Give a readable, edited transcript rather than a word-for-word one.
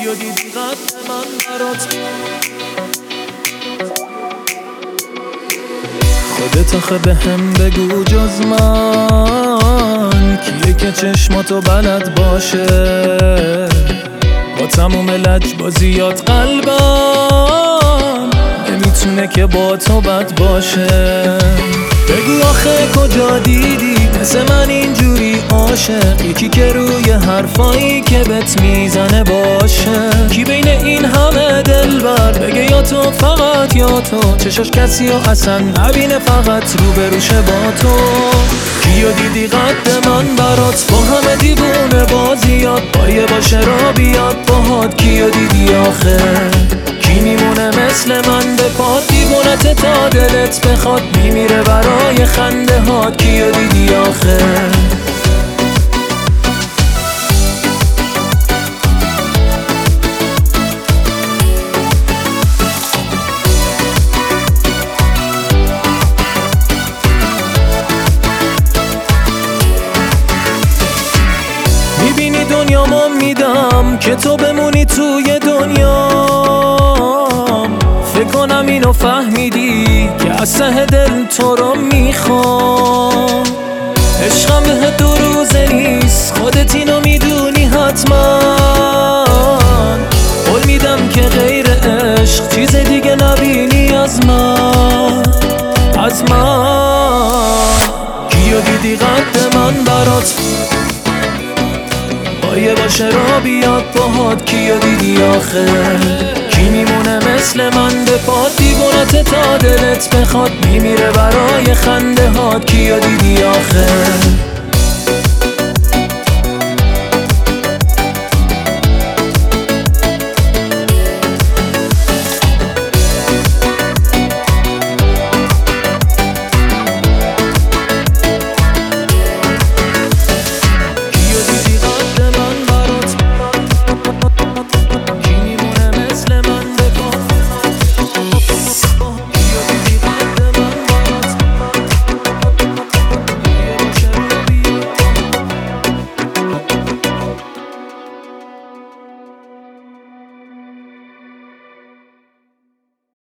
کیو دیدی قد من برات خودت آخه به هم بگو جز من کیه که چشماتو بلد باشه با تموم لجبازیات قلبم نمیتونه که با تو بد باشه بگو آخه کجا دیدی مثل من اینجوری عاشق یکی که روی حرفایی که بهت میزنه باشه کی بین این همه دلبر بگه یا تو فقط یا تو چشاش کسی و اصلا نبینه فقط روبروشه با تو کیو دیدی قد من برات با همه دیوونه بازیات بایه باشه را بیاد باهات کیو دیدی آخه کی میمونه مثل من به پات دیوونت تا دلت بخواد میمیره برای خنده هات کیو دیدی آخه میبینی دنیامو میدم که تو بمونی توی دنیام فکر کنم اینو فهمیدی که از ته دل تو رو میخوام عشقم به دو روزه نیست خودت اینو میدونی حتما قول میدم که غیر عشق چیز دیگه نبینی از من کیو دیدی قد من برات بایه باشه را بیاد باهات کیو دیدی آخه کی میمونه مثل من به پات دیوونت تا دلت بخواد میمیره برای خنده هات کیو دیدی آخه